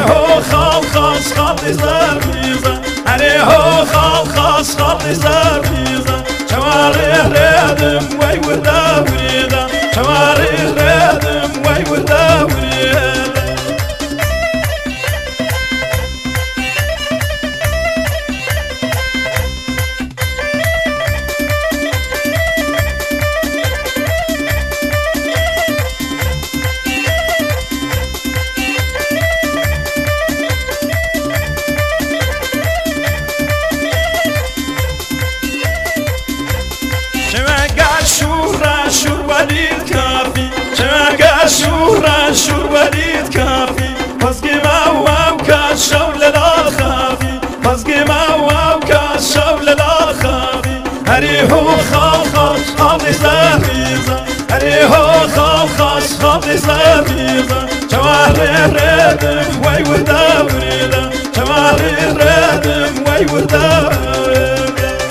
هو خاص خالي زربيزة هري هو خاص خالي زربيزة شوارع رادم وي ودا وريدا شوارع رادم وي ودا وريدا شور وليد كافي شماقا شور وليد كافي فزقي ما وكاشو للخافي فزقي ما وكاشو للخافي هري هو خالي زربيزة هري هو خالي زربيزة شوارع رادم وي ودا وريدا شوارع رادم وي ودا وريدا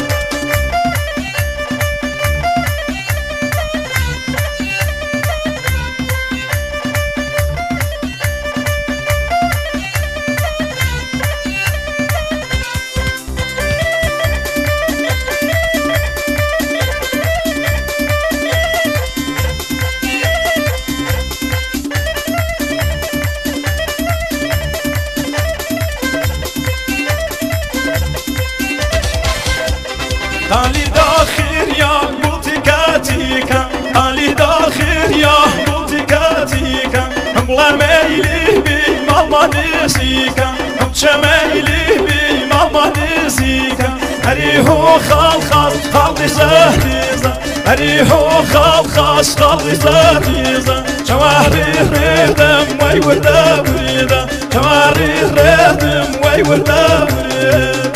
علي داخل يا بوتيكاتيكا علي داخل يا بوتيكاتيكا امبلا ميلي بي ماما نسيكا شميلي بي ماما نسيكا هري هو خالي زربيزة هري هو خالي زربيزة شوارع رادم وي ودا وريدا شوارع رادم وي ودا وريدا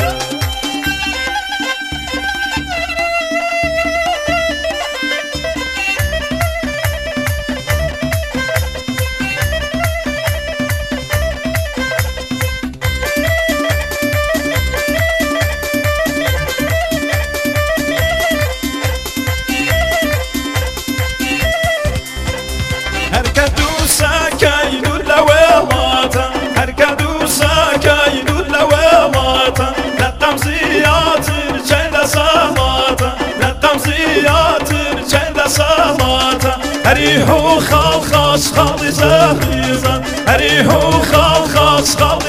هركدو ساكاين اللواماتا هركدو ساكاين اللواماتا للتمزيات رجال ساماتا للتمزيات رجال ساماتا هري هو خالي زربيزة هري هو خالي